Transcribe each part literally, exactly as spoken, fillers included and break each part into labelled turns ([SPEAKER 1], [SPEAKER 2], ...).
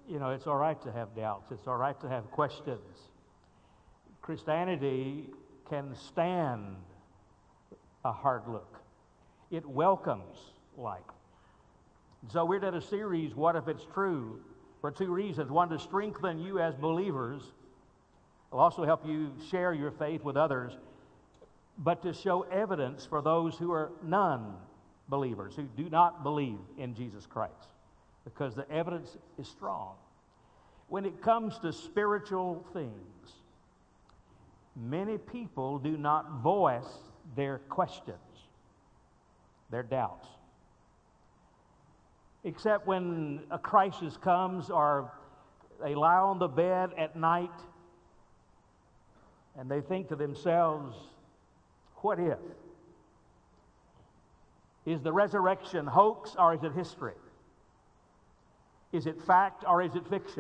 [SPEAKER 1] you know, it's all right to have doubts. It's all right to have questions. Christianity can stand a hard look. It welcomes light. So we're in a series, What If It's True, for two reasons. One, to strengthen you as believers. It'll also help you share your faith with others, but to show evidence for those who are non-believers, who do not believe in Jesus Christ, because the evidence is strong. When it comes to spiritual things, many people do not voice their questions, their doubts. Except when a crisis comes, or they lie on the bed at night and they think to themselves, what if? Is the resurrection hoax or is it history? Is it fact or is it fiction?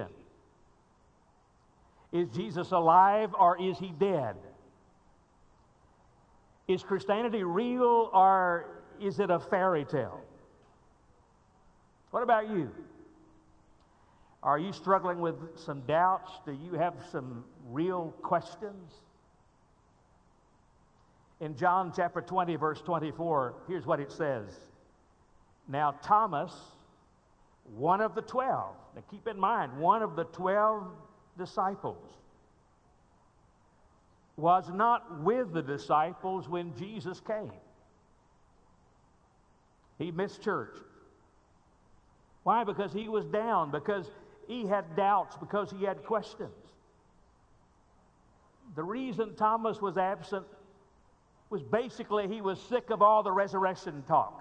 [SPEAKER 1] Is Jesus alive or is he dead? Is Christianity real or is it a fairy tale? What about you? Are you struggling with some doubts? Do you have some real questions? In John chapter twenty, verse twenty-four, here's what it says. Now Thomas, one of the twelve, now keep in mind, one of the twelve disciples, was not with the disciples when Jesus came. He missed church. Why? Because he was down, because he had doubts, because he had questions. The reason Thomas was absent was basically he was sick of all the resurrection talk.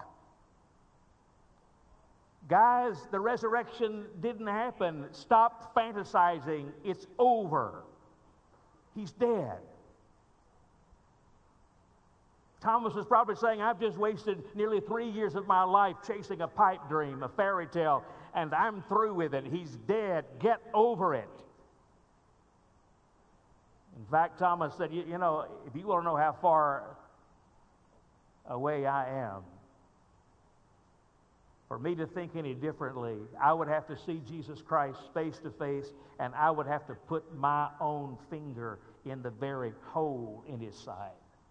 [SPEAKER 1] Guys, the resurrection didn't happen. Stop fantasizing. It's over. He's dead. Thomas was probably saying, I've just wasted nearly three years of my life chasing a pipe dream, a fairy tale, and I'm through with it. He's dead. Get over it. In fact, Thomas said, you, you know, if you want to know how far away I am, for me to think any differently, I would have to see Jesus Christ face to face, and I would have to put my own finger in the very hole in his side.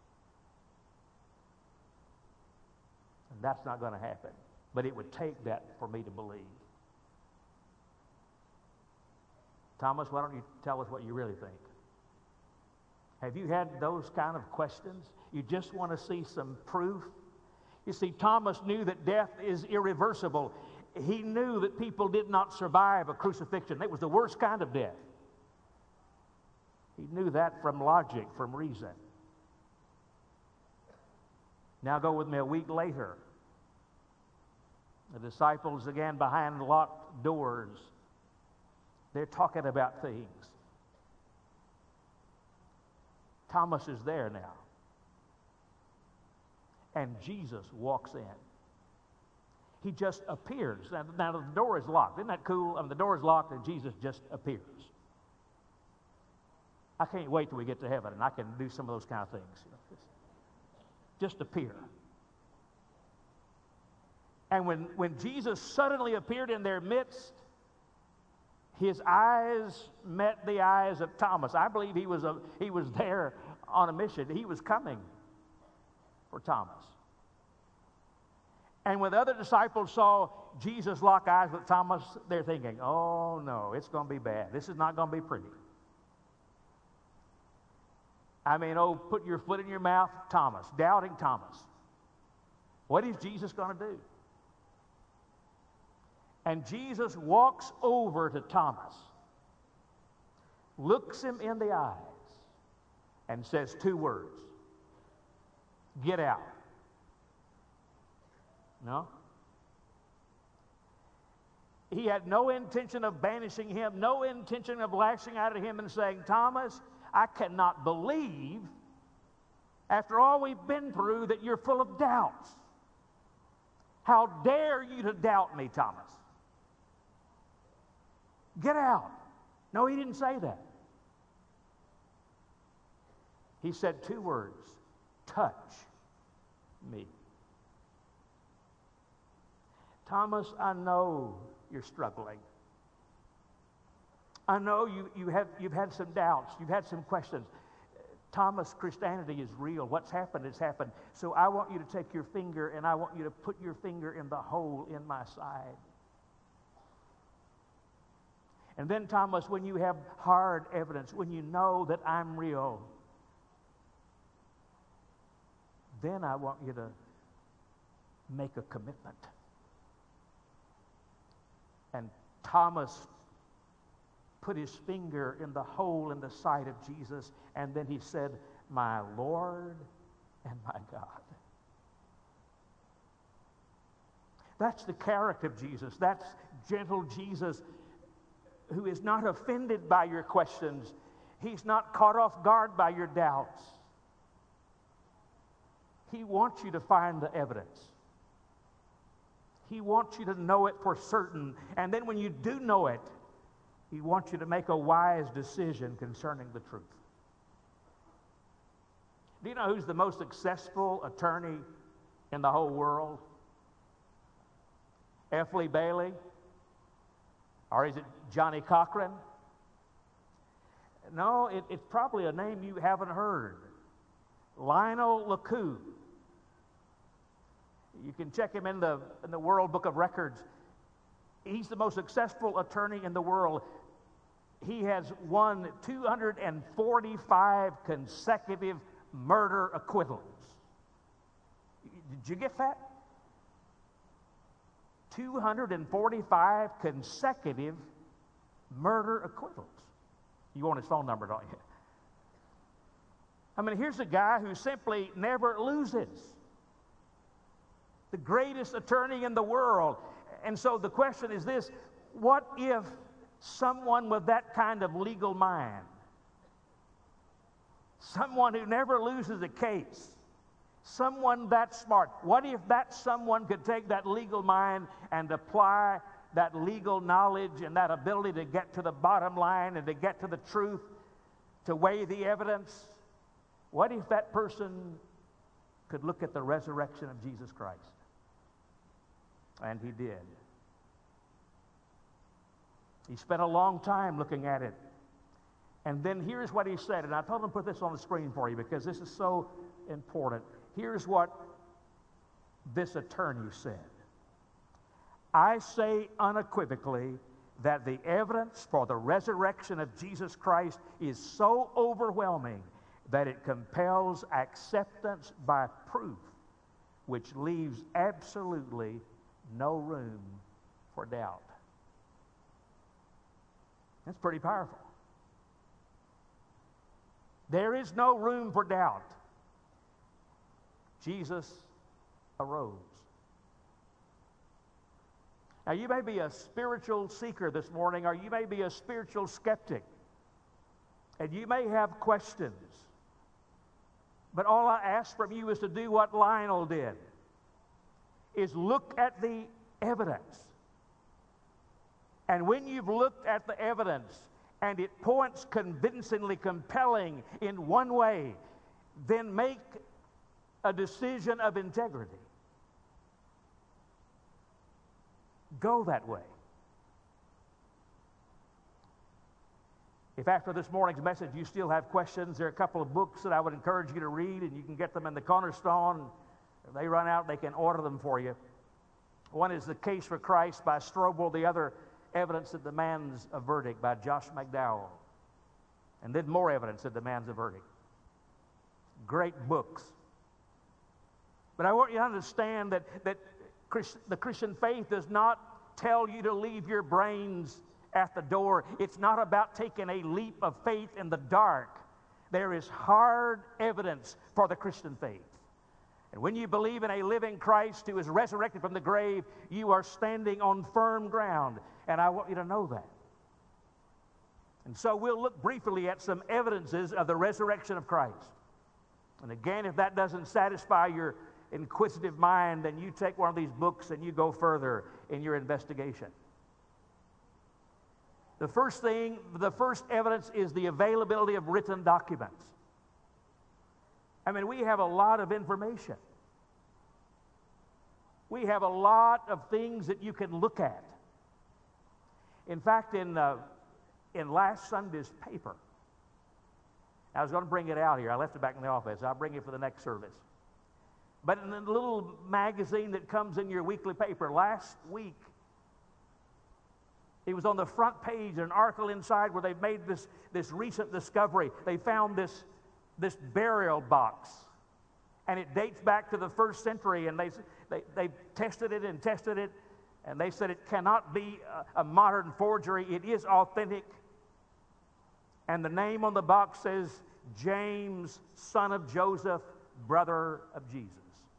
[SPEAKER 1] And that's not going to happen. But it would take that for me to believe. Thomas, why don't you tell us what you really think? Have you had those kind of questions? You just want to see some proof? You see, Thomas knew that death is irreversible. He knew that people did not survive a crucifixion. It was the worst kind of death. He knew that from logic, from reason. Now go with me a week later. The disciples, again, behind locked doors, they're talking about things. Thomas is there now. And Jesus walks in. He just appears. Now, now the door is locked. Isn't that cool? I mean, the door is locked and Jesus just appears. I can't wait till we get to heaven and I can do some of those kind of things. You know, just, just appear. And when, when Jesus suddenly appeared in their midst, his eyes met the eyes of Thomas. I believe he was, a, he was there on a mission. He was coming for Thomas. And when the other disciples saw Jesus lock eyes with Thomas, they're thinking, oh no, it's going to be bad. This is not going to be pretty. I mean, oh, put your foot in your mouth, Thomas, doubting Thomas. What is Jesus going to do? And Jesus walks over to Thomas, looks him in the eyes, and says two words. Get out. No? He had no intention of banishing him, no intention of lashing out at him and saying, Thomas, I cannot believe, after all we've been through, that you're full of doubts. How dare you to doubt me, Thomas? Get out. No, he didn't say that. He said two words. Touch me. Thomas, I know you're struggling. I know you, you have, you've had some doubts. You've had some questions. Thomas, Christianity is real. What's happened has happened. So I want you to take your finger and I want you to put your finger in the hole in my side. And then, Thomas, when you have hard evidence, when you know that I'm real, then I want you to make a commitment. And Thomas put his finger in the hole in the side of Jesus, and then he said, "My Lord and my God." That's the character of Jesus. That's gentle Jesus, who is not offended by your questions. He's not caught off guard by your doubts. He wants you to find the evidence. He wants you to know it for certain. And then when you do know it, He wants you to make a wise decision concerning the truth. Do you know who's the most successful attorney in the whole world? F. Lee Bailey? Or is it Johnny Cochran? No, it, it's probably a name you haven't heard. Lionel LeCoux. You can check him in the, in the World Book of Records. He's the most successful attorney in the world. He has won two hundred forty-five consecutive murder acquittals. Did you get that? two hundred forty-five consecutive murder acquittals. You want his phone number, don't you? I mean, here's a guy who simply never loses. The greatest attorney in the world. And so the question is this: what if someone with that kind of legal mind, someone who never loses a case, someone that smart, what if that someone could take that legal mind and apply that legal knowledge and that ability to get to the bottom line and to get to the truth, to weigh the evidence? What if that person could look at the resurrection of Jesus Christ? And he did. He spent a long time looking at it. And then here's what he said, and I told him to put this on the screen for you because this is so important. Here's what this attorney said: "I say unequivocally that the evidence for the resurrection of Jesus Christ is so overwhelming that it compels acceptance by proof, which leaves absolutely no room for doubt." That's pretty powerful. There is no room for doubt. Jesus arose. Now, you may be a spiritual seeker this morning, or you may be a spiritual skeptic, and you may have questions. But all I ask from you is to do what Lionel did, is look at the evidence. And when you've looked at the evidence and it points convincingly compelling in one way, then make a decision of integrity. Go that way. If after this morning's message you still have questions, there are a couple of books that I would encourage you to read, and you can get them in the Cornerstone. If they run out, they can order them for you. One is The Case for Christ by Strobel. The other, Evidence That Demands a Verdict by Josh McDowell. And then More Evidence That Demands a Verdict. Great books. But I want you to understand that, that Christ, the Christian faith does not tell you to leave your brains at the door. It's not about taking a leap of faith in the dark. There is hard evidence for the Christian faith. And when you believe in a living Christ who is resurrected from the grave, you are standing on firm ground. And I want you to know that. And so we'll look briefly at some evidences of the resurrection of Christ. And again, if that doesn't satisfy your inquisitive mind, then you take one of these books and you go further in your investigation. The first thing, the first evidence is the availability of written documents. I mean, we have a lot of information. We have a lot of things that you can look at. In fact, in, uh, in last Sunday's paper. I was going to bring it out here. I left it back in the office. I'll bring it for the next service. But in the little magazine that comes in your weekly paper, last week, it was on the front page, an article inside where they've made this, this recent discovery. They found this, this burial box, and it dates back to the first century, and they, they, they tested it and tested it, and they said it cannot be a, a modern forgery. It is authentic. And the name on the box says, James, son of Joseph, brother of Jesus.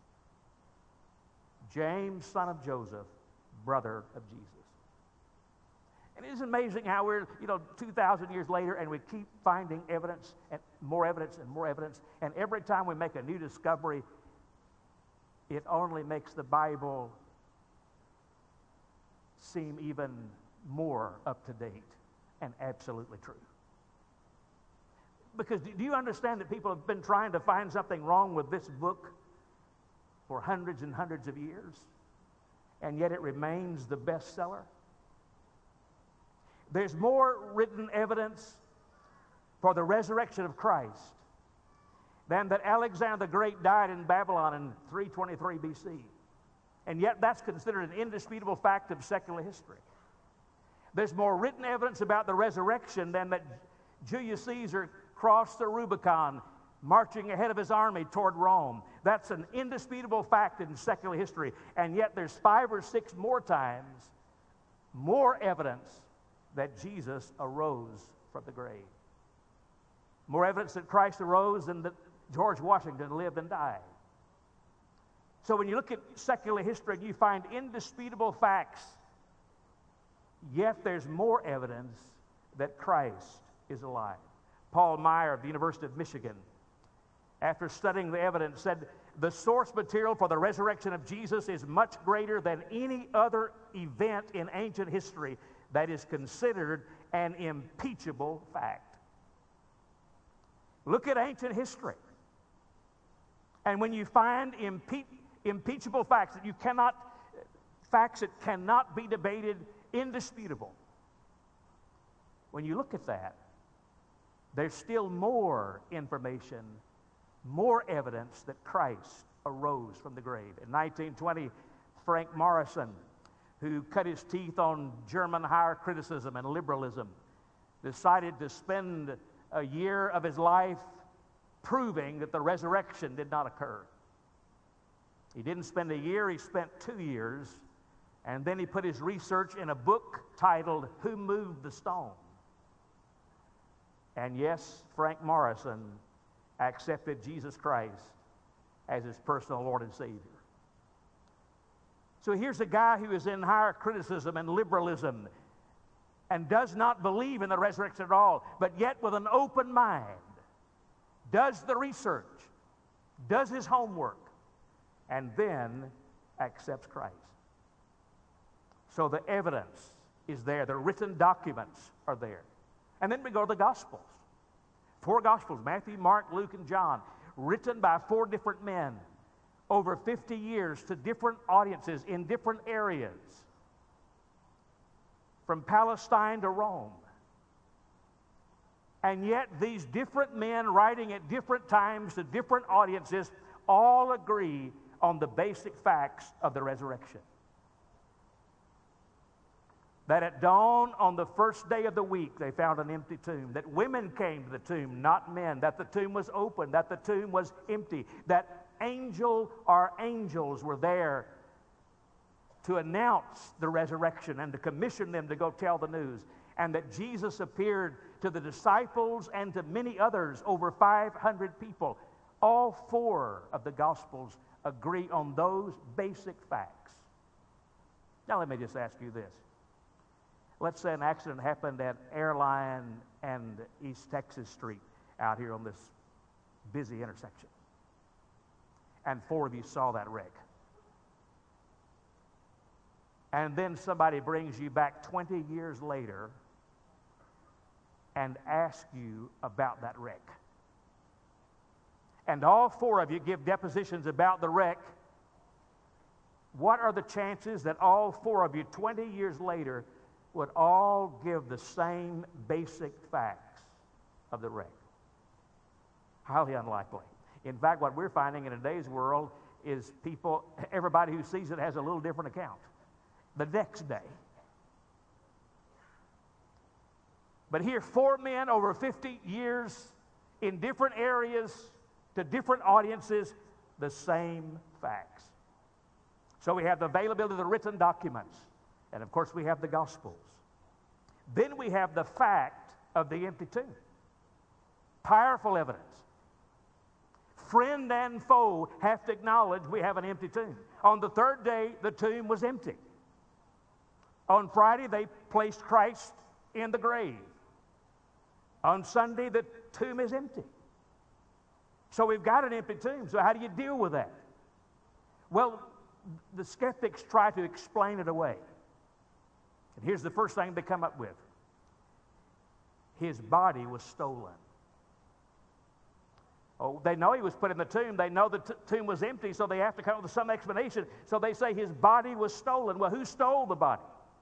[SPEAKER 1] James, son of Joseph, brother of Jesus. And it is amazing how we're, you know, two thousand years later, and we keep finding evidence, and more evidence, and more evidence. And every time we make a new discovery, it only makes the Bible seem even more up to date and absolutely true. Because do you understand that people have been trying to find something wrong with this book for hundreds and hundreds of years, and yet it remains the bestseller? There's more written evidence for the resurrection of Christ than that Alexander the Great died in Babylon in three twenty-three B C. And yet that's considered an indisputable fact of secular history. There's more written evidence about the resurrection than that Julius Caesar crossed the Rubicon marching ahead of his army toward Rome. That's an indisputable fact in secular history. And yet there's five or six more times more evidence that Jesus arose from the grave. More evidence that Christ arose than that George Washington lived and died. So when you look at secular history, you find indisputable facts, yet there's more evidence that Christ is alive. Paul Meyer of the University of Michigan, after studying the evidence, said, the source material for the resurrection of Jesus is much greater than any other event in ancient history that is considered an impeachable fact. Look at ancient history. And when you find impe- impeachable facts that you cannot, facts that cannot be debated, indisputable, when you look at that, there's still more information, more evidence that Christ arose from the grave. In nineteen twenty, Frank Morrison, who cut his teeth on German higher criticism and liberalism, decided to spend a year of his life proving that the resurrection did not occur. He didn't spend a year, he spent two years, and then he put his research in a book titled, Who Moved the Stone? And yes, Frank Morrison accepted Jesus Christ as his personal Lord and Savior. So here's a guy who is in higher criticism and liberalism and does not believe in the resurrection at all, but yet with an open mind, does the research, does his homework, and then accepts Christ. So the evidence is there. The written documents are there. And then we go to the Gospels. Four Gospels, Matthew, Mark, Luke, and John, written by four different men over fifty years to different audiences in different areas, from Palestine to Rome. And yet these different men writing at different times to different audiences all agree on the basic facts of the resurrection. That at dawn on the first day of the week, they found an empty tomb. That women came to the tomb, not men. That the tomb was open. That the tomb was empty. That angel or angels were there to announce the resurrection and to commission them to go tell the news. And that Jesus appeared to the disciples and to many others, over five hundred people. All four of the Gospels agree on those basic facts. Now let me just ask you this. Let's say an accident happened at Airline and East Texas Street out here on this busy intersection. And four of you saw that wreck. And then somebody brings you back twenty years later and asks you about that wreck. And all four of you give depositions about the wreck. What are the chances that all four of you twenty years later would all give the same basic facts of the wreck. Highly unlikely. In fact, what we're finding in today's world is people, everybody who sees it has a little different account the next day. But here, four men over fifty years in different areas to different audiences, the same facts. So we have the availability of the written documents, and of course we have the Gospels. Then we have the fact of the empty tomb. Powerful evidence. Friend and foe have to acknowledge we have an empty tomb. On the third day, the tomb was empty. On Friday, they placed Christ in the grave. On Sunday, the tomb is empty. So we've got an empty tomb. So how do you deal with that? Well, the skeptics try to explain it away. And here's the first thing they come up with. His body was stolen. Oh, they know he was put in the tomb. They know the t- tomb was empty, so they have to come up with some explanation. So they say his body was stolen. Well, who stole the body?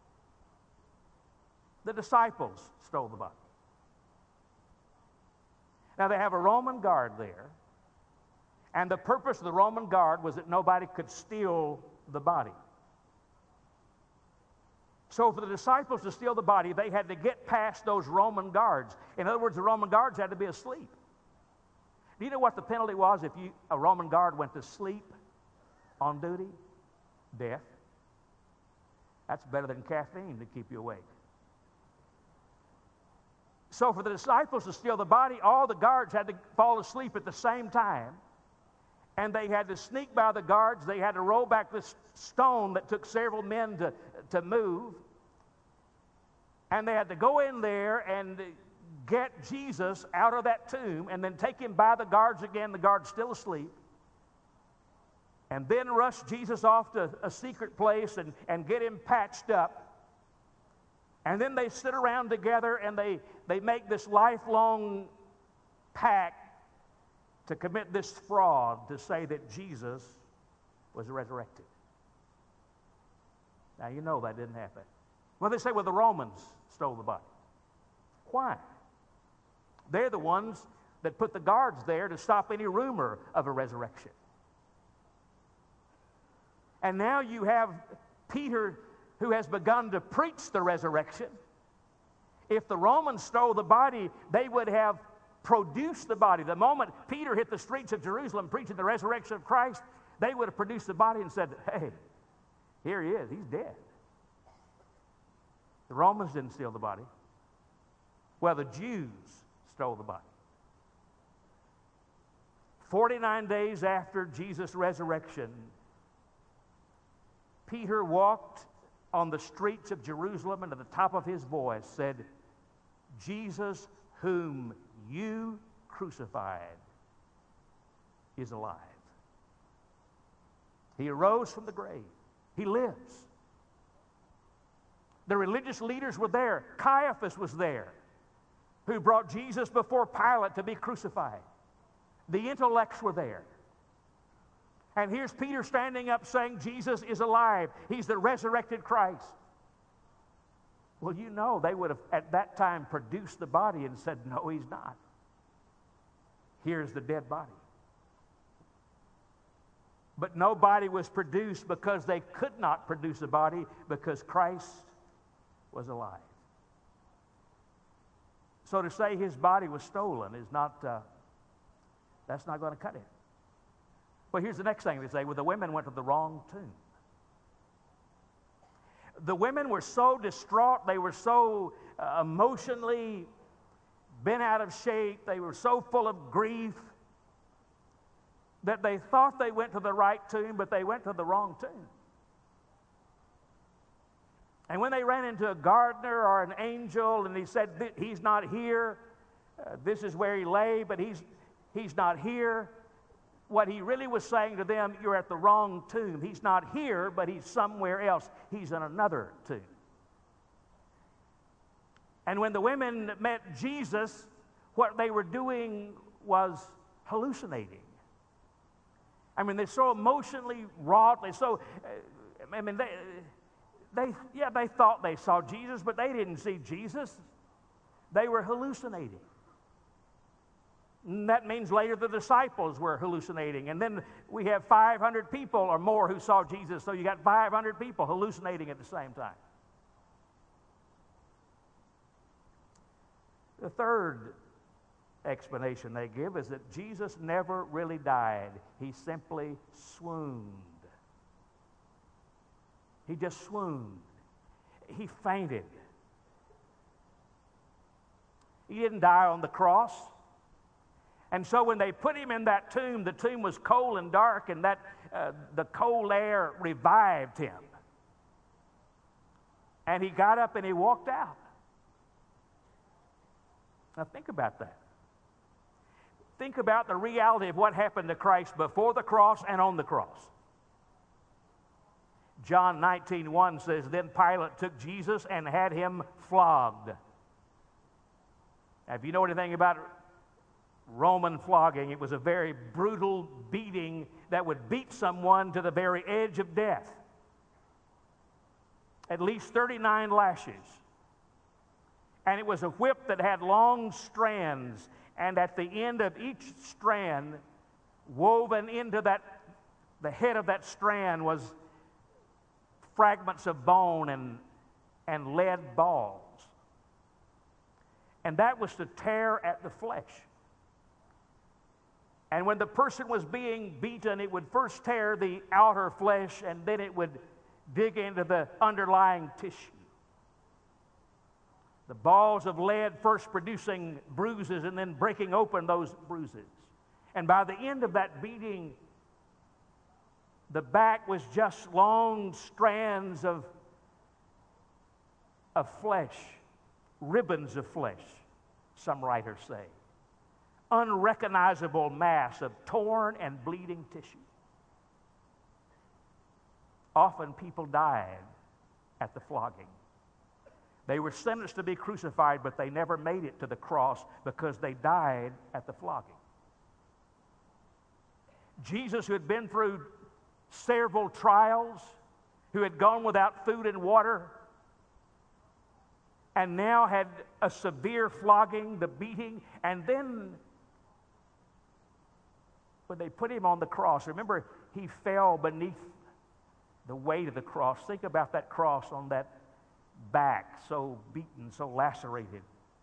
[SPEAKER 1] The disciples stole the body. Now, they have a Roman guard there, and the purpose of the Roman guard was that nobody could steal the body. So for the disciples to steal the body, they had to get past those Roman guards. In other words, the Roman guards had to be asleep. Do you know what the penalty was if you, a Roman guard went to sleep on duty? Death. That's better than caffeine to keep you awake. So for the disciples to steal the body, all the guards had to fall asleep at the same time. And they had to sneak by the guards. They had to roll back this stone that took several men to, to move. And they had to go in there and get Jesus out of that tomb and then take him by the guards again, the guards still asleep. And then rush Jesus off to a secret place and, and get him patched up. And then they sit around together and they, they make this lifelong pact to commit this fraud to say that Jesus was resurrected. Now, you know that didn't happen. Well, they say, well, the Romans stole the body. Why? They're the ones that put the guards there to stop any rumor of a resurrection. And now you have Peter who has begun to preach the resurrection. If the Romans stole the body, they would have produced the body. The moment Peter hit the streets of Jerusalem preaching the resurrection of Christ, they would have produced the body and said, hey, here he is, he's dead. The Romans didn't steal the body. Well, the Jews stole the body. forty-nine days after Jesus' resurrection, Peter walked on the streets of Jerusalem and at the top of his voice said, Jesus, whom you crucified, is alive. He arose from the grave. He lives. The religious leaders were there. Caiaphas was there, who brought Jesus before Pilate to be crucified. The intellects were there. And here's Peter standing up saying Jesus is alive. He's the resurrected Christ. Well, you know, they would have at that time produced the body and said, no, he's not. Here's the dead body. But no body was produced because they could not produce a body because Christ was alive. So to say his body was stolen is not, uh, that's not going to cut it. Well, here's the next thing they say. Well, the women went to the wrong tomb. The women were so distraught. They were so uh, emotionally bent out of shape. They were so full of grief that they thought they went to the right tomb, but they went to the wrong tomb. And when they ran into a gardener or an angel and he said, he's not here, uh, this is where he lay, but he's, he's not here, what he really was saying to them, you're at the wrong tomb. He's not here, but he's somewhere else. He's in another tomb. And when the women met Jesus, what they were doing was hallucinating. I mean, they're so emotionally wrought. They're so, uh, I mean, they, they, yeah, they thought they saw Jesus, but they didn't see Jesus. They were hallucinating. And that means later the disciples were hallucinating. And then we have five hundred people or more who saw Jesus, so you got five hundred people hallucinating at the same time. The third explanation they give is that Jesus never really died. He simply swooned. He just swooned. He fainted. He didn't die on the cross. And so when they put him in that tomb, the tomb was cold and dark, and that uh, the cold air revived him. And he got up and he walked out. Now think about that. Think about the reality of what happened to Christ before the cross and on the cross. John nineteen one says, "Then Pilate took Jesus and had him flogged." Now, if you know anything about Roman flogging, it was a very brutal beating that would beat someone to the very edge of death. At least thirty-nine lashes. And it was a whip that had long strands, and at the end of each strand, woven into that, the head of that strand was fragments of bone and, and lead balls. And that was to tear at the flesh. And when the person was being beaten, it would first tear the outer flesh, and then it would dig into the underlying tissue. The balls of lead first producing bruises and then breaking open those bruises. And by the end of that beating, the back was just long strands of, of flesh, ribbons of flesh, some writers say. Unrecognizable mass of torn and bleeding tissue. Often people died at the flogging. They were sentenced to be crucified, but they never made it to the cross because they died at the flogging. Jesus, who had been through several trials, who had gone without food and water, and now had a severe flogging, the beating, and then when they put him on the cross, remember, he fell beneath the weight of the cross. Think about that cross on that back, so beaten, so lacerated.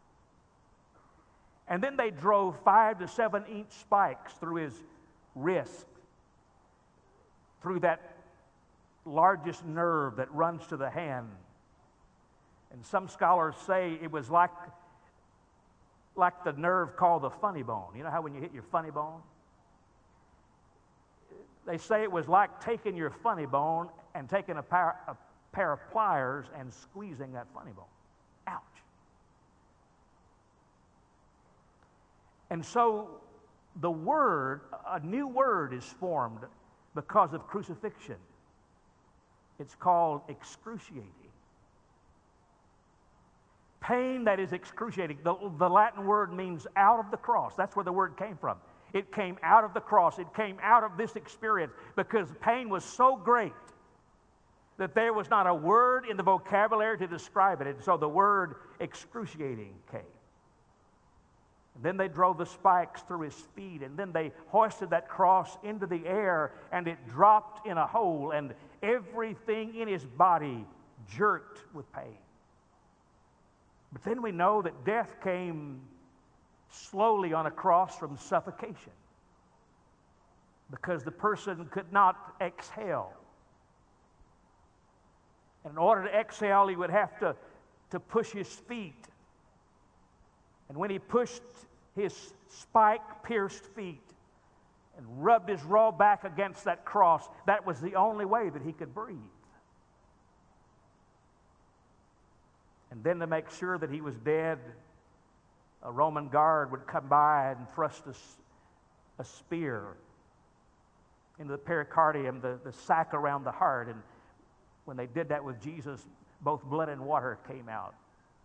[SPEAKER 1] And then they drove five to seven inch spikes through his wrist, through that largest nerve that runs to the hand. And some scholars say it was like, like the nerve called the funny bone. You know how when you hit your funny bone? They say it was like taking your funny bone and taking a pair, a pair of pliers and squeezing that funny bone. Ouch. And so the word, a new word is formed because of crucifixion. It's called excruciating. Pain that is excruciating. The, the Latin word means out of the cross. That's where the word came from. It came out of the cross. It came out of this experience because pain was so great that there was not a word in the vocabulary to describe it. And so the word excruciating came. And then they drove the spikes through his feet, and then they hoisted that cross into the air, and it dropped in a hole, and everything in his body jerked with pain. But then we know that death came slowly on a cross from suffocation because the person could not exhale. And in order to exhale, he would have to, to push his feet. And when he pushed his spike-pierced feet and rubbed his raw back against that cross, that was the only way that he could breathe. And then to make sure that he was dead, a Roman guard would come by and thrust a, a spear into the pericardium, the, the sac around the heart. And when they did that with Jesus, both blood and water came out.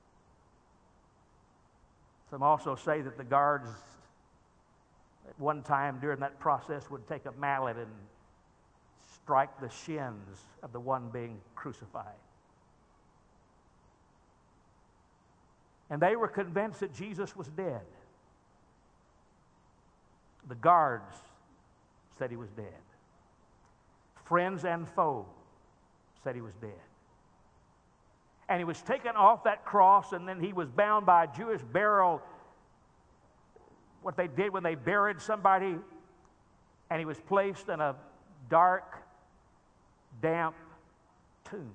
[SPEAKER 1] Some also say that the guards at one time during that process would take a mallet and strike the shins of the one being crucified. And they were convinced that Jesus was dead. The guards said he was dead. Friends and foe said he was dead. And he was taken off that cross, and then he was bound by a Jewish burial, what they did when they buried somebody, and he was placed in a dark, damp tomb.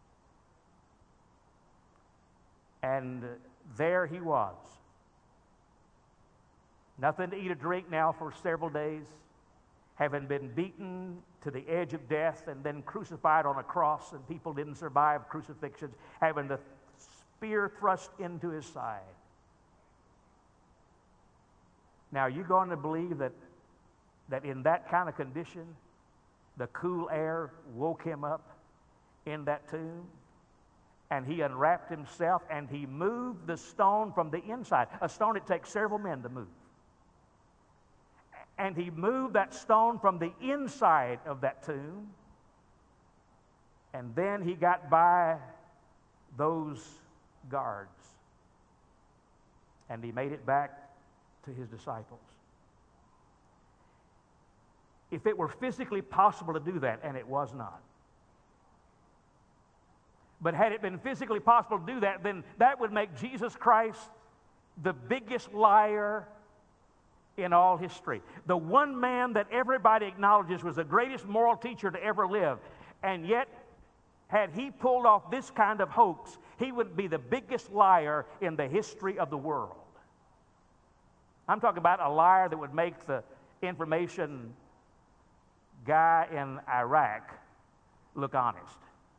[SPEAKER 1] And there he was. Nothing to eat or drink now for several days, having been beaten to the edge of death and then crucified on a cross, and people didn't survive crucifixions, having the spear thrust into his side. Now, are you going to believe that, that in that kind of condition, the cool air woke him up in that tomb? And he unwrapped himself, and he moved the stone from the inside, a stone it takes several men to move. And he moved that stone from the inside of that tomb, and then he got by those guards, and he made it back to his disciples. If it were physically possible to do that, and it was not, but had it been physically possible to do that, then that would make Jesus Christ the biggest liar in all history. The one man that everybody acknowledges was the greatest moral teacher to ever live. And yet, had he pulled off this kind of hoax, he would be the biggest liar in the history of the world. I'm talking about a liar that would make the information guy in Iraq look honest.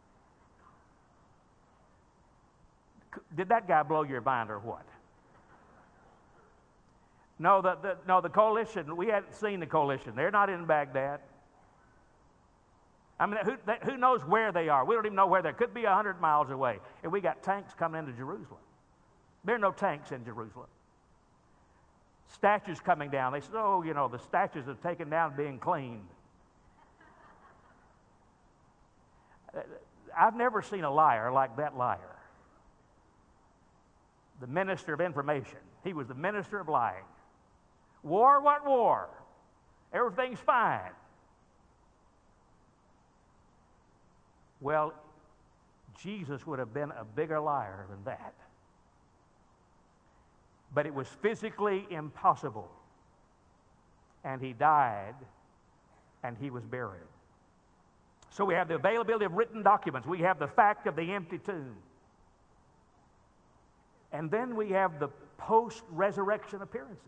[SPEAKER 1] Did that guy blow your mind or what? No, the, the, no, the coalition, we hadn't seen the coalition. They're not in Baghdad. I mean, who, they, who knows where they are? We don't even know where they are. Could be one hundred miles away. And we got tanks coming into Jerusalem. There are no tanks in Jerusalem. Statues coming down. They said, oh, you know, the statues are taken down being cleaned. I've never seen a liar like that liar. The minister of information. He was the minister of lying. War? What war? Everything's fine. Well, Jesus would have been a bigger liar than that. But it was physically impossible. And he died, and he was buried. So we have the availability of written documents. We have the fact of the empty tomb. And then we have the post-resurrection appearances.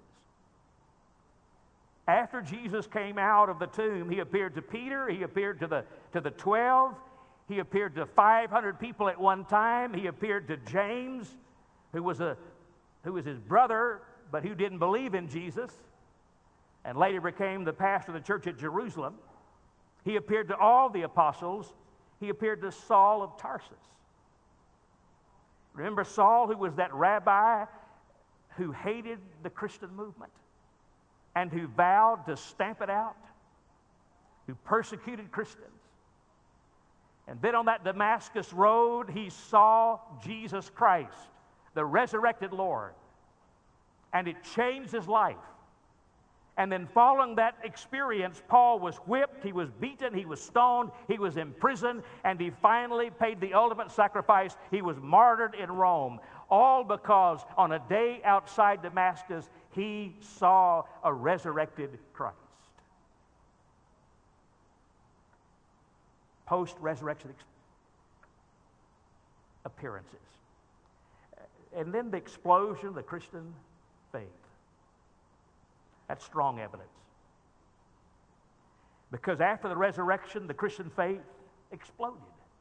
[SPEAKER 1] After Jesus came out of the tomb, he appeared to Peter, he appeared to the, to the twelve, he appeared to five hundred people at one time, he appeared to James, who was, a, who was his brother, but who didn't believe in Jesus, and later became the pastor of the church at Jerusalem. He appeared to all the apostles. He appeared to Saul of Tarsus. Remember Saul, who was that rabbi who hated the Christian movement and who vowed to stamp it out, who persecuted Christians. And then on that Damascus road, he saw Jesus Christ, the resurrected Lord, and it changed his life. And then following that experience, Paul was whipped, he was beaten, he was stoned, he was imprisoned, and he finally paid the ultimate sacrifice. He was martyred in Rome, all because on a day outside Damascus, he saw a resurrected Christ. Post-resurrection ex- appearances. And then the explosion of the Christian faith. That's strong evidence. Because after the resurrection, the Christian faith exploded.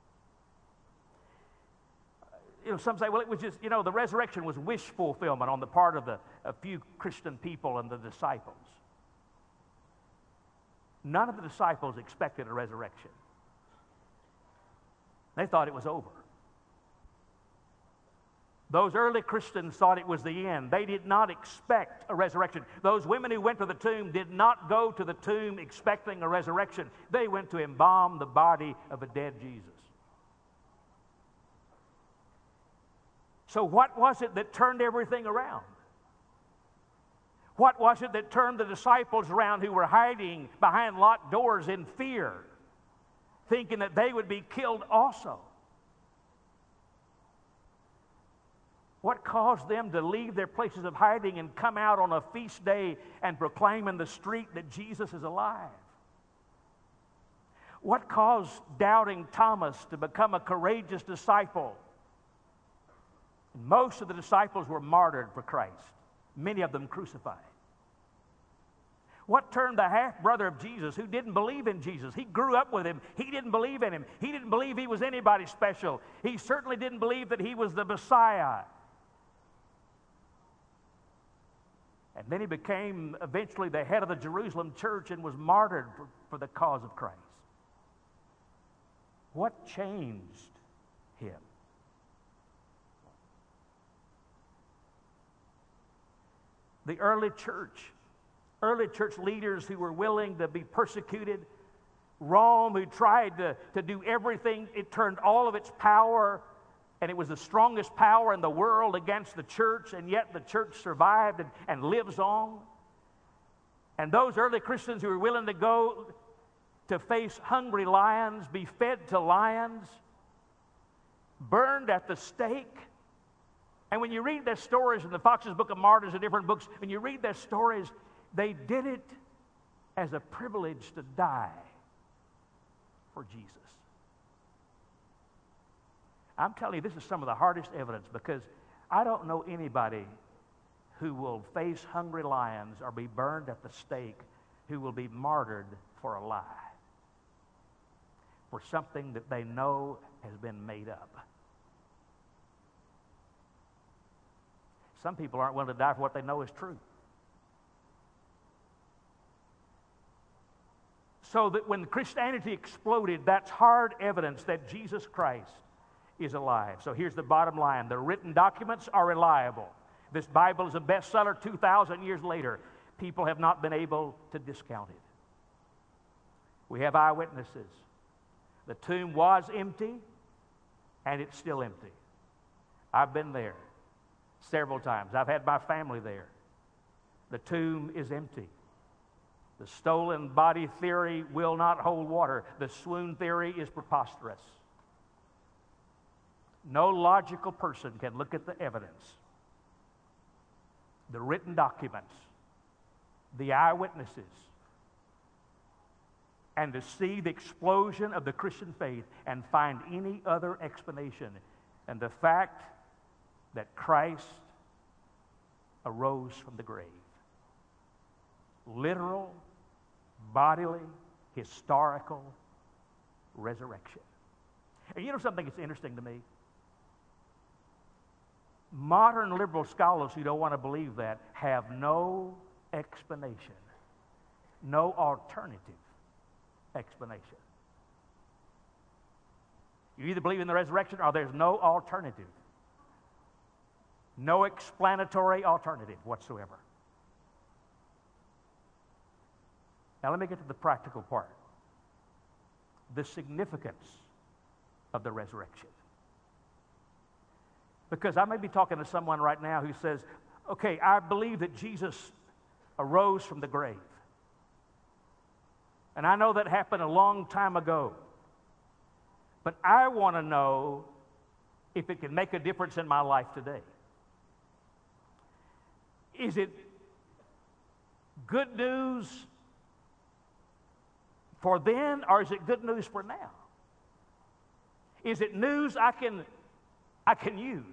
[SPEAKER 1] You know, some say, well, it was just, you know, the resurrection was wish fulfillment on the part of the a few Christian people and the disciples. None of the disciples expected a resurrection. They thought it was over. Those early Christians thought it was the end. They did not expect a resurrection. Those women who went to the tomb did not go to the tomb expecting a resurrection. They went to embalm the body of a dead Jesus. So what was it that turned everything around? What was it that turned the disciples around who were hiding behind locked doors in fear, thinking that they would be killed also? What caused them to leave their places of hiding and come out on a feast day and proclaim in the street that Jesus is alive? What caused doubting Thomas to become a courageous disciple? Most of the disciples were martyred for Christ, many of them crucified. What turned the half-brother of Jesus, who didn't believe in Jesus? He grew up with him. He didn't believe in him. He didn't believe he was anybody special. He certainly didn't believe that he was the Messiah. And then he became eventually the head of the Jerusalem church and was martyred for, for the cause of Christ. What changed him? The early church, early church leaders who were willing to be persecuted, Rome, who tried to, to do everything, it turned all of its power, and it was the strongest power in the world against the church, and yet the church survived and, and lives on. And those early Christians who were willing to go to face hungry lions, be fed to lions, burned at the stake. And when you read their stories in the Fox's Book of Martyrs and different books, when you read their stories, they did it as a privilege to die for Jesus. I'm telling you, this is some of the hardest evidence, because I don't know anybody who will face hungry lions or be burned at the stake who will be martyred for a lie, for something that they know has been made up. Some people aren't willing to die for what they know is true. So that when Christianity exploded, that's hard evidence that Jesus Christ is alive. So here's the bottom line. The written documents are reliable. This Bible is a bestseller two thousand years later. People have not been able to discount it. We have eyewitnesses. The tomb was empty, and it's still empty. I've been there several times. I've had my family there. The tomb is empty. The stolen body theory will not hold water. The swoon theory is preposterous. No logical person can look at the evidence, the written documents, the eyewitnesses, and to see the explosion of the Christian faith and find any other explanation than the fact that Christ arose from the grave. Literal, bodily, historical resurrection. And you know something that's interesting to me? Modern liberal scholars who don't want to believe that have no explanation, no alternative explanation. You either believe in the resurrection or there's no alternative. No explanatory alternative whatsoever. Now let me get to the practical part. The significance of the resurrection. Because I may be talking to someone right now who says, okay, I believe that Jesus arose from the grave. And I know that happened a long time ago. But I want to know if it can make a difference in my life today. Is it good news for then, or is it good news for now? Is it news I can, I can use?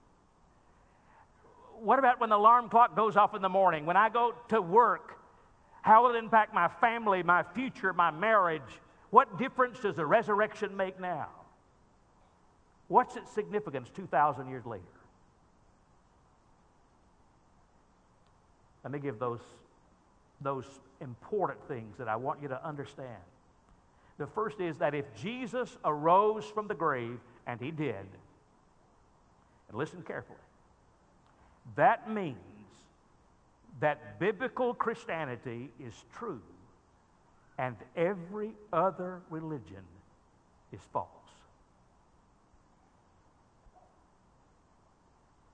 [SPEAKER 1] What about when the alarm clock goes off in the morning? When I go to work, how will it impact my family, my future, my marriage? What difference does the resurrection make now? What's its significance two thousand years later? Let me give those, those important things that I want you to understand. The first is that if Jesus arose from the grave, and he did, and listen carefully, that means that biblical Christianity is true and every other religion is false.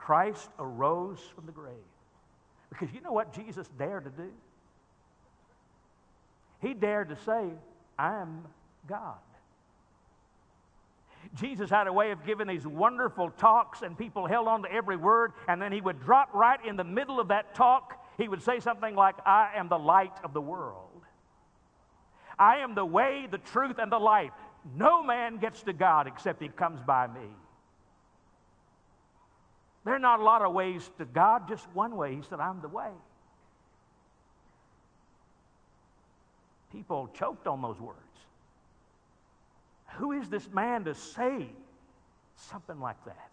[SPEAKER 1] Christ arose from the grave. Because you know what Jesus dared to do? He dared to say, I am God. Jesus had a way of giving these wonderful talks, and people held on to every word, and then he would drop right in the middle of that talk. He would say something like, I am the light of the world. I am the way, the truth, and the life. No man gets to God except he comes by me. There are not a lot of ways to God, just one way. He said, I'm the way. People choked on those words. Who is this man to say something like that?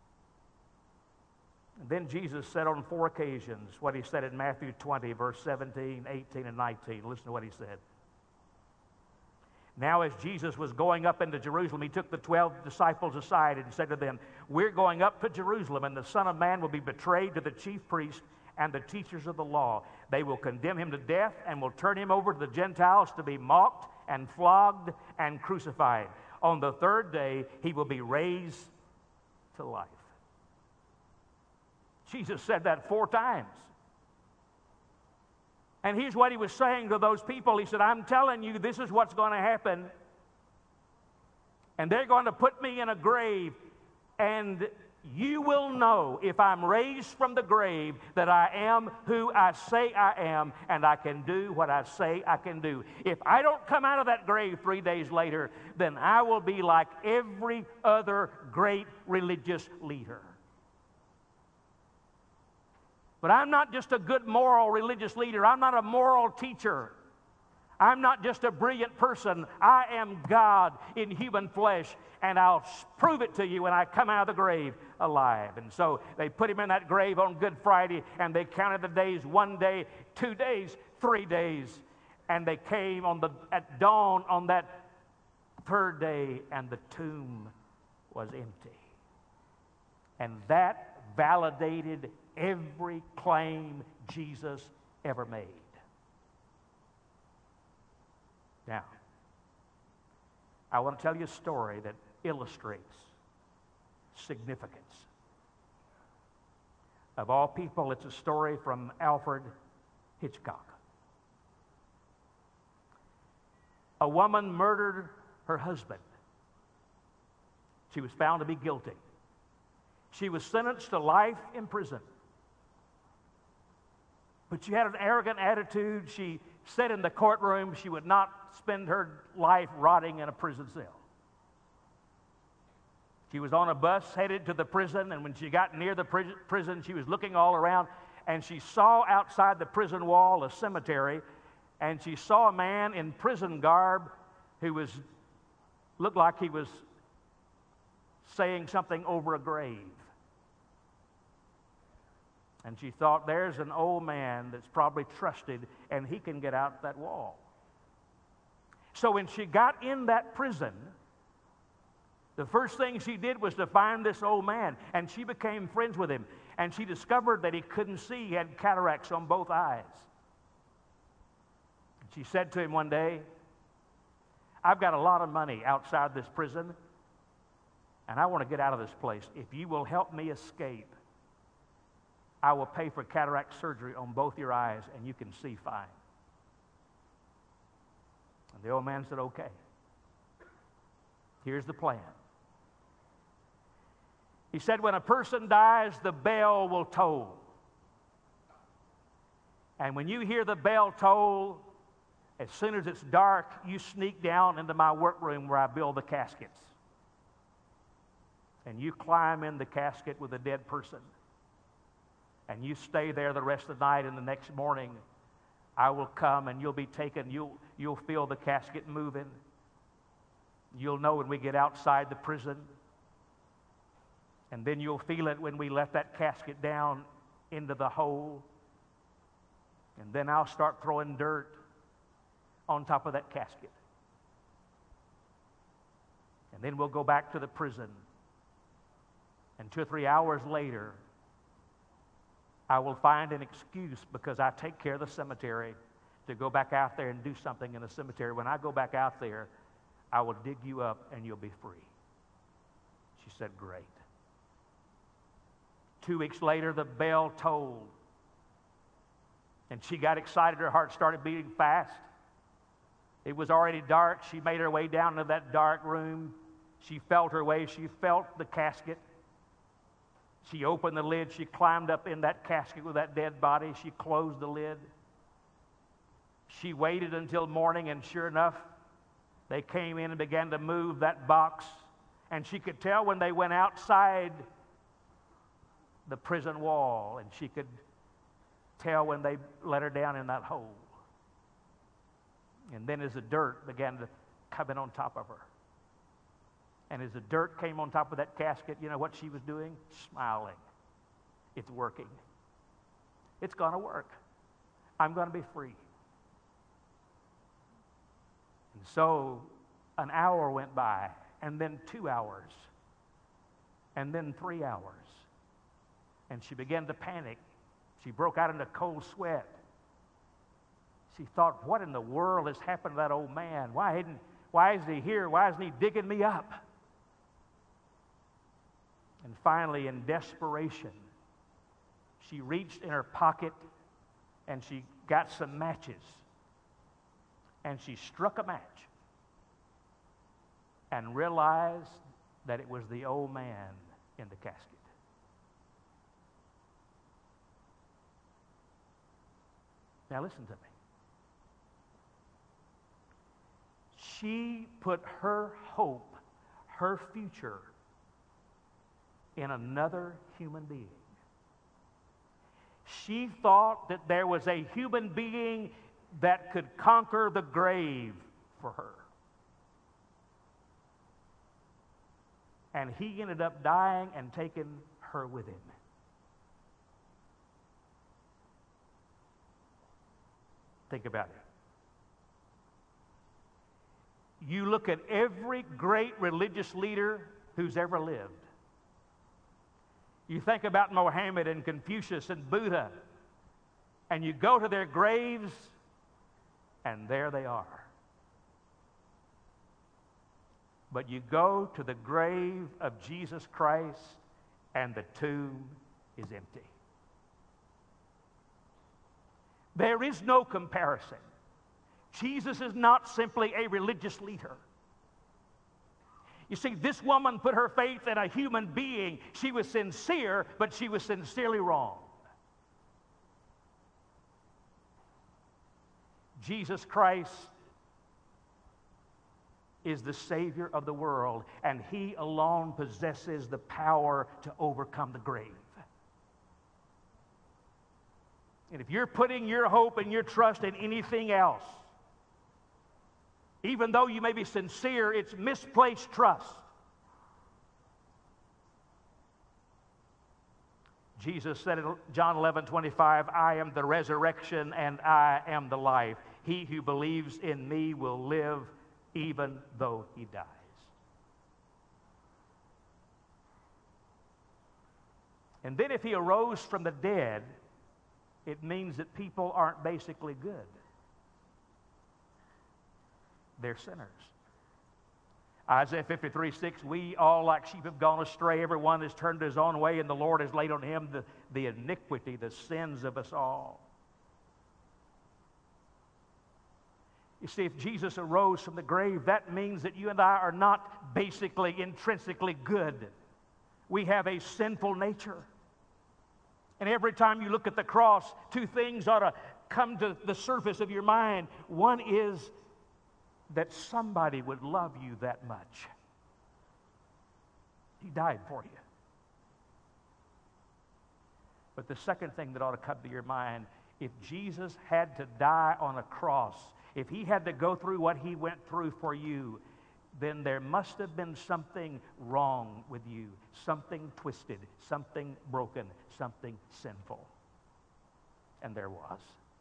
[SPEAKER 1] And then Jesus said on four occasions what he said in Matthew twenty, verse seventeen, eighteen, and nineteen. Listen to what he said. Now, as Jesus was going up into Jerusalem, he took the twelve disciples aside and said to them, we're going up to Jerusalem, and the Son of Man will be betrayed to the chief priests and the teachers of the law. They will condemn him to death and will turn him over to the Gentiles to be mocked and flogged and crucified. On the third day, he will be raised to life. Jesus said that four times. And here's what he was saying to those people. He said, I'm telling you, this is what's going to happen. And they're going to put me in a grave, and you will know if I'm raised from the grave that I am who I say I am, and I can do what I say I can do. If I don't come out of that grave three days later, then I will be like every other great religious leader. But I'm not just a good moral religious leader. I'm not a moral teacher. I'm not just a brilliant person. I am God in human flesh, and I'll prove it to you when I come out of the grave alive. And so they put him in that grave on Good Friday, and they counted the days, one day, two days, three days. And they came on the at dawn on that third day, and the tomb was empty. And that validated every claim Jesus ever made. Now, I want to tell you a story that illustrates significance. Of all people, it's a story from Alfred Hitchcock. A woman murdered her husband. She was found to be guilty. She was sentenced to life in prison. But she had an arrogant attitude. She said in the courtroom she would not spend her life rotting in a prison cell. She was on a bus headed to the prison, and when she got near the prison, she was looking all around, and she saw outside the prison wall a cemetery, and she saw a man in prison garb who was looked like he was saying something over a grave. And she thought, there's an old man that's probably trusted, and he can get out that wall. So when she got in that prison, the first thing she did was to find this old man, and she became friends with him. And she discovered that he couldn't see. He had cataracts on both eyes. She said to him one day, I've got a lot of money outside this prison, and I want to get out of this place. If you will help me escape, I will pay for cataract surgery on both your eyes, and you can see fine. And the old man said, okay. Here's the plan. He said, when a person dies, the bell will toll. And when you hear the bell toll, as soon as it's dark, you sneak down into my workroom where I build the caskets. And you climb in the casket with a dead person. And you stay there the rest of the night, and the next morning I will come and you'll be taken. You'll, you'll feel the casket moving. You'll know when we get outside the prison. And then you'll feel it when we let that casket down into the hole. And then I'll start throwing dirt on top of that casket. And then we'll go back to the prison. And two or three hours later, I will find an excuse, because I take care of the cemetery, to go back out there and do something in the cemetery. When I go back out there, I will dig you up and you'll be free. She said, great. Two weeks later, the bell tolled. And she got excited. Her heart started beating fast. It was already dark. She made her way down to that dark room. She felt her way. She felt the casket. She opened the lid. She climbed up in that casket with that dead body. She closed the lid. She waited until morning, and sure enough, they came in and began to move that box. And she could tell when they went outside the prison wall, and she could tell when they let her down in that hole. And then as the dirt began to come in on top of her, and as the dirt came on top of that casket, you know what she was doing? Smiling. It's working. It's going to work. I'm going to be free. And so an hour went by, and then two hours, and then three hours. And she began to panic. She broke out into cold sweat. She thought, what in the world has happened to that old man? Why isn't, why isn't he here? Why isn't he digging me up? And finally, in desperation, she reached in her pocket and she got some matches. And she struck a match and realized that it was the old man in the casket. Now listen to me. She put her hope, her future, in another human being. She thought that there was a human being that could conquer the grave for her. And he ended up dying and taking her with him. Think about it. You look at every great religious leader who's ever lived. You think about Mohammed and Confucius and Buddha, and you go to their graves, and there they are. But you go to the grave of Jesus Christ, and the tomb is empty. There is no comparison. Jesus is not simply a religious leader. You see, this woman put her faith in a human being. She was sincere, but she was sincerely wrong. Jesus Christ is the Savior of the world, and He alone possesses the power to overcome the grave. And if you're putting your hope and your trust in anything else, even though you may be sincere, it's misplaced trust. Jesus said in John eleven twenty-five, I am the resurrection and I am the life. He who believes in me will live even though he dies. And then if he arose from the dead, it means that people aren't basically good. They're sinners. Isaiah fifty-three six, we all like sheep have gone astray. Everyone has turned his own way, and the Lord has laid on him the, the iniquity, the sins of us all. You see, if Jesus arose from the grave, that means that you and I are not basically intrinsically good. We have a sinful nature. And every time you look at the cross, two things ought to come to the surface of your mind. One is that somebody would love you that much. He died for you. But the second thing that ought to come to your mind, if Jesus had to die on a cross, if he had to go through what he went through for you, then there must have been something wrong with you, something twisted, something broken, something sinful. And there was.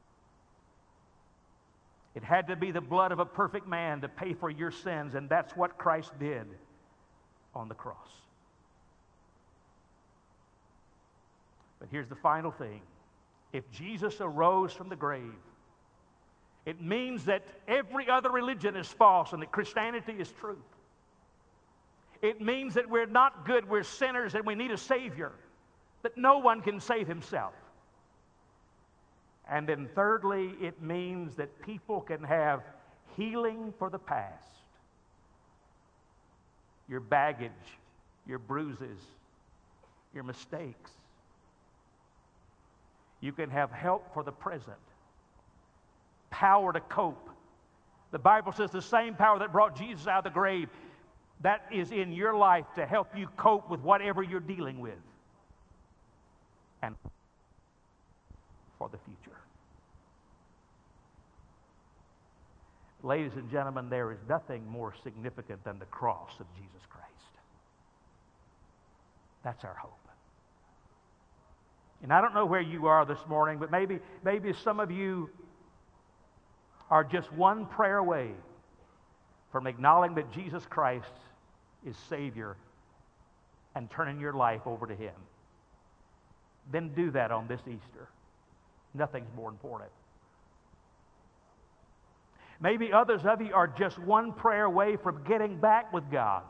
[SPEAKER 1] It had to be the blood of a perfect man to pay for your sins, and that's what Christ did on the cross. But here's the final thing. If Jesus arose from the grave, it means that every other religion is false and that Christianity is true. It means that we're not good, we're sinners, and we need a Savior. that no one can save himself. And then thirdly, it means that people can have healing for the past. Your baggage, your bruises, your mistakes. You can have help for the present. Power to cope. The Bible says the same power that brought Jesus out of the grave, that is in your life to help you cope with whatever you're dealing with. And for the future. Ladies and gentlemen, there is nothing more significant than the cross of Jesus Christ. That's our hope. And I don't know where you are this morning, but maybe, maybe some of you are just one prayer away from acknowledging that Jesus Christ is Savior and turning your life over to Him. Then do that on this Easter. Nothing's more important. Maybe others of you are just one prayer away from getting back with God.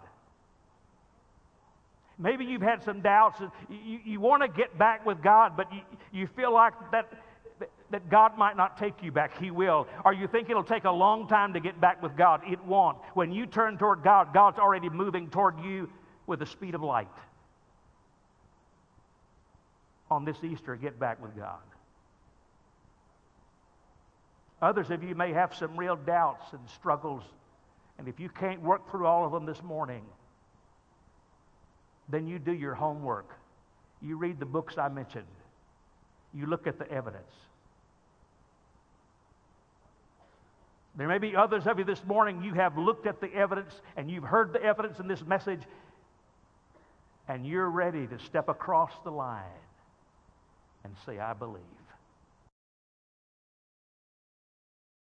[SPEAKER 1] Maybe you've had some doubts. You, you want to get back with God, but you, you feel like that, that God might not take you back. He will. Or you think it'll take a long time to get back with God. It won't. When you turn toward God, God's already moving toward you with the speed of light. On this Easter, get back with God. Others of you may have some real doubts and struggles, and if you can't work through all of them this morning, then you do your homework. You read the books I mentioned. You look at the evidence. There may be others of you this morning, you have looked at the evidence and you've heard the evidence in this message, and you're ready to step across the line and say, I believe.